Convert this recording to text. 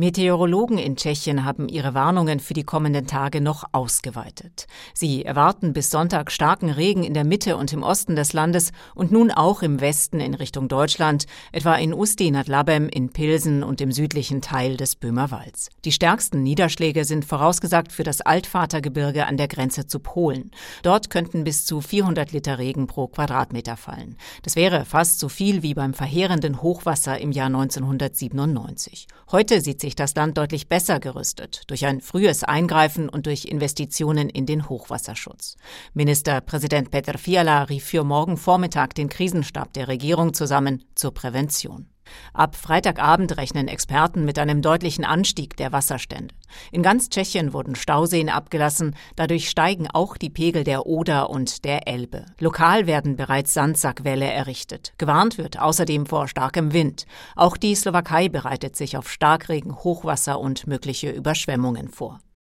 Meteorologen in Tschechien haben ihre Warnungen für die kommenden Tage noch ausgeweitet. Sie erwarten bis Sonntag starken Regen in der Mitte und im Osten des Landes und nun auch im Westen in Richtung Deutschland, etwa in Ústí nad Labem, in Pilsen und im südlichen Teil des Böhmerwalds. Die stärksten Niederschläge sind vorausgesagt für das Altvatergebirge an der Grenze zu Polen. Dort könnten bis zu 400 Liter Regen pro Quadratmeter fallen. Das wäre fast so viel wie beim verheerenden Hochwasser im Jahr 1997. Heute sieht sich das Land deutlich besser gerüstet, durch ein frühes Eingreifen und durch Investitionen in den Hochwasserschutz. Ministerpräsident Petr Fiala rief für morgen Vormittag den Krisenstab der Regierung zusammen zur Prävention. Ab Freitagabend rechnen Experten mit einem deutlichen Anstieg der Wasserstände. In ganz Tschechien wurden Stauseen abgelassen, dadurch steigen auch die Pegel der Oder und der Elbe. Lokal werden bereits Sandsackwälle errichtet. Gewarnt wird außerdem vor starkem Wind. Auch die Slowakei bereitet sich auf Starkregen, Hochwasser und mögliche Überschwemmungen vor.